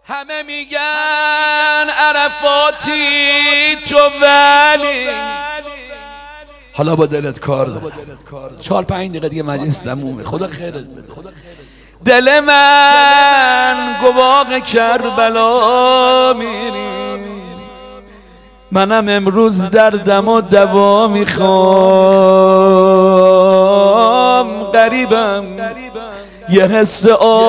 همه میگن عرفاتی تو ولی حالا با دلت کار دارم. 4-5 دقیقه دیگه مجلس تمومه. خدا خیرت بده. دل من گواق کربلا میری، منم امروز دردم و دوا میخوام. غریبم یه حس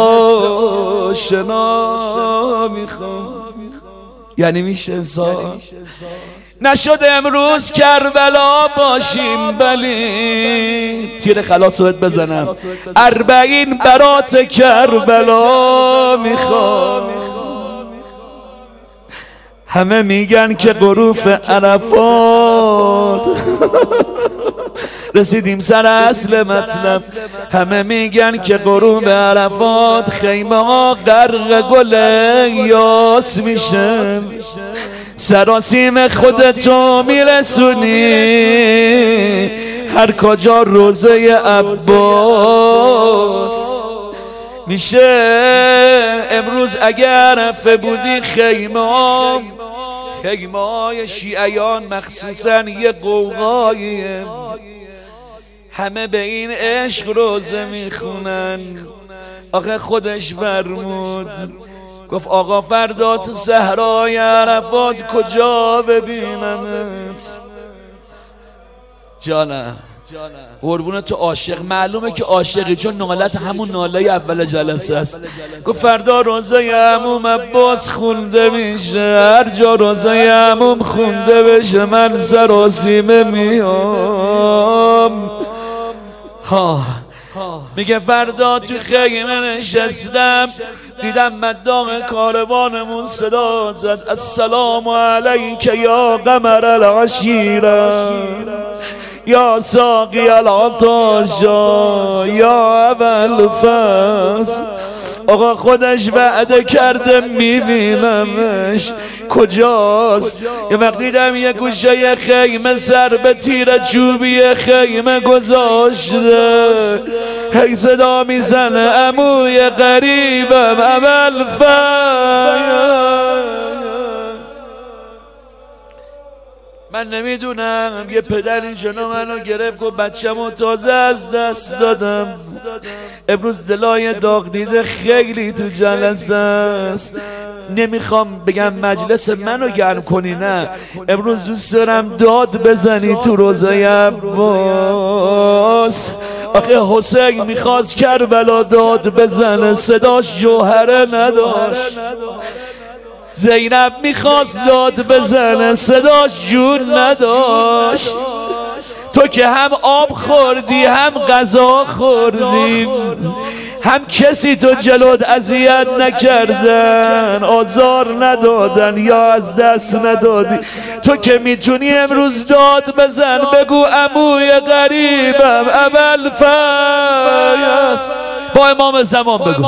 آشنا میخوام. یعنی میشه امسال نشد امروز کربلا باشیم، ولی تیر خلاص رو بزنم 40 برات کربلا میخوام. همه میگن که غروف عرفات رسیدیم سر اصل مطلب. همه میگن که غروب عرفات خیمه ها غرق گل یاس میشه، سراسیم خودتو میرسونی هر کجا روزه عباس میشه. امروز اگر عرفه بودی خیمه های شیعیان مخصوصا یه قوقاییه، همه به این عشق روزه میخونن. آخه خودش فرمود گفت آقا فردا تو صحرای عرفات کجا ببینمت؟ جانم قربون تو عاشق. معلومه که عاشقی چون نالت همون ناله اول جلسه است. گفت فردا روزه عموم عباس خونده میشه، هر جا روزه عموم خونده بشه من سراسیمه میام. میگه فردا تو خیمه نشستم دیدم مداح کاروانمون صدا زد السلام علیک یا قمر العشیره یا ساقی العطاشا یا ابوالفضل. آقا خودش وعده کرده میبینمش کجاست. یه وقت دیدم یه گوشه خیمه سر به تیر چوبی خیمه گذاشته، هی صدا میزنه عموی غریبم ابوالفضل. من نمیدونم یه پدر این جنا منو گرفت گفت بچه‌مو تازه از دست دادم. امروز دلای داغ دیده خیلی تو جلسه است. نمیخوام بگم مجلس منو گرم کنی، نه، امروز دوست دارم داد بزنی تو روزه عباس. آخه حسین میخواست کربلا داد بزنه، صداش جوهره نداشت. زینب میخواست داد بزنه، صداش جون نداشت. تو که هم آب خوردی هم غذا خوردی، هم کسی تو جلوت اذیت نکردن، آزار ندادن یا از دست ندادی. تو که میتونی امروز داد بزن بگو عموی غریبم ابوالفضل. با امام زمان بگو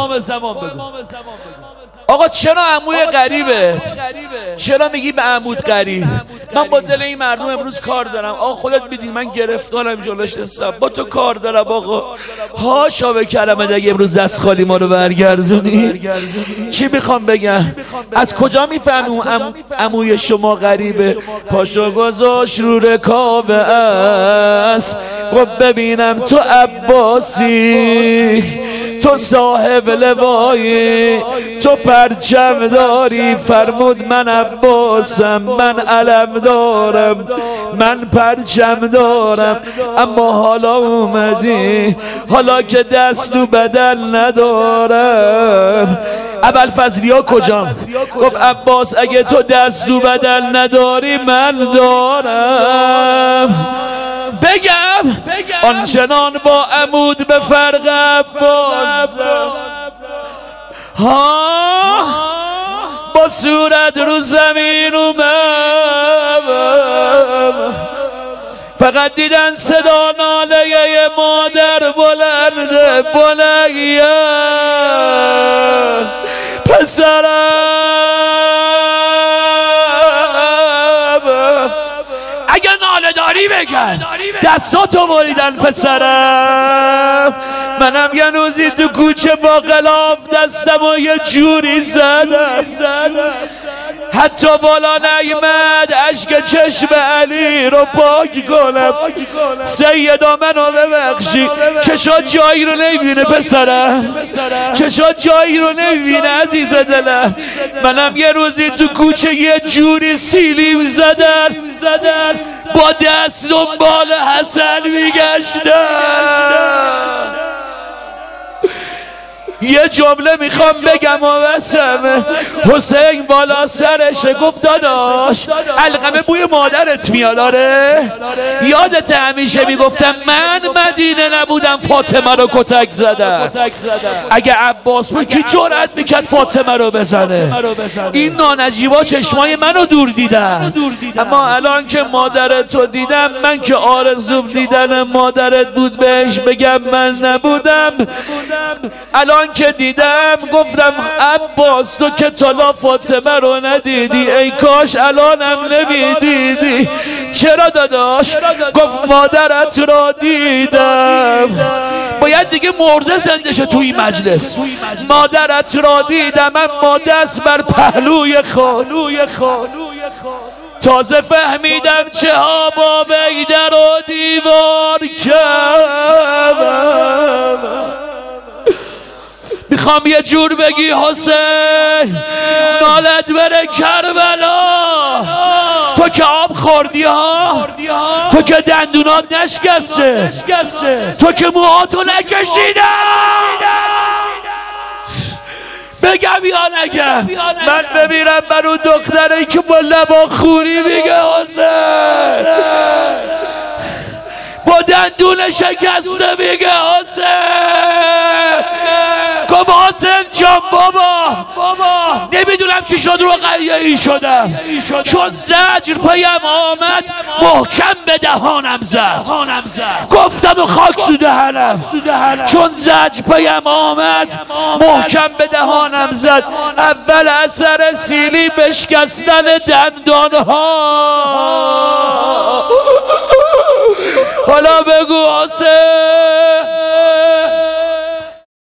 آقا چرا عموی غریبت؟ چرا میگی به عمود غریب؟ من با دل این مردم امروز کار دارم. آقا خودت میدونی من گرفتارم جلوش نستم، با تو کار دارم. آقا هاشا به کلمه دیگه امروز دست خالی ما رو برگردونی. چی میخوام بگم؟ از کجا میفهمیم عموی شما غریبه؟ پاشو گذاشت رو رکاب اسب، گفت ببینم تو عباسی، تو صاحب لوایی، تو پرچم داری. فرمود من عباسم، من علم دارم، من پرچم دارم. اما حالا اومدی، حالا که دست و بدن ندارم. ابوالفضلیا کجام؟ گفت عباس اگه تو دست و بدن نداری من دارم. بگم آنچنان با عمود به فرق عباس با صورت رو زمین اومد، فقط دیدن صدا ناله مادر بلنده بلنده پسرم. اگه ناله داری بگن دستاتو بریدن پسرم. منم یه روزی تو کوچه با غلاف دستم و یه جوری زدم حتی بالا نیمد اشک چشم علی رو پاک کنم. سیدا منو ببخشی، چشات جایی رو نمیبینه پسرم، چشات جایی رو نمیبینه عزیز دلم. منم یه روزی تو کوچه یه جوری سیلیم زدن با دست دنبال حسن میگشتم. یه جمله میخوام بگم و بسم. حسین بالا سرش گفت داداش علقمه بوی مادرت میاد. آره یادت همیشه میگفتم من مدینه نبودم فاطمه رو کتک زدم. اگه عباس بود کی جرأت میکرد فاطمه رو بزنه؟ این نانجیبا چشمای منو دور دیدن. اما الان که مادرت رو دیدم، من که آرزوم دیدن مادرت بود بهش بگم من نبودم، الان که دیدم گفتم عباس تو که تالا فاطمه رو ندیدی، ای کاش الانم نمیدیدی. چرا داداش؟ گفت مادرت را دیدم. باید دیگه مرده زنده شه تو این مجلس. مادرت را دیدم اما دست بر پهلوی خانوی تازه فهمیدم چه ها با بیدر و دیوار کردم. میخوام یه جور بگی حسین نالت بره کربلا، تو که آب خوردی ها، تو که دندونات نشکسته، تو که موهاتو نکشیده. بگم یا نگم؟ من ببینم من اون دختره که با لبا خوری میگه حسین، با دندون شکسته میگه حسین. گفت حسین جان بابا نمیدونم چی شد رو قیعی شدم، چون زجر پیم آمد محکم به دهانم زد. گفتم خاک تو دهنم، چون زجر پیم آمد محکم به دهانم زد. اول اثر سیلی بشکستن دندانها، حالا بگو حسین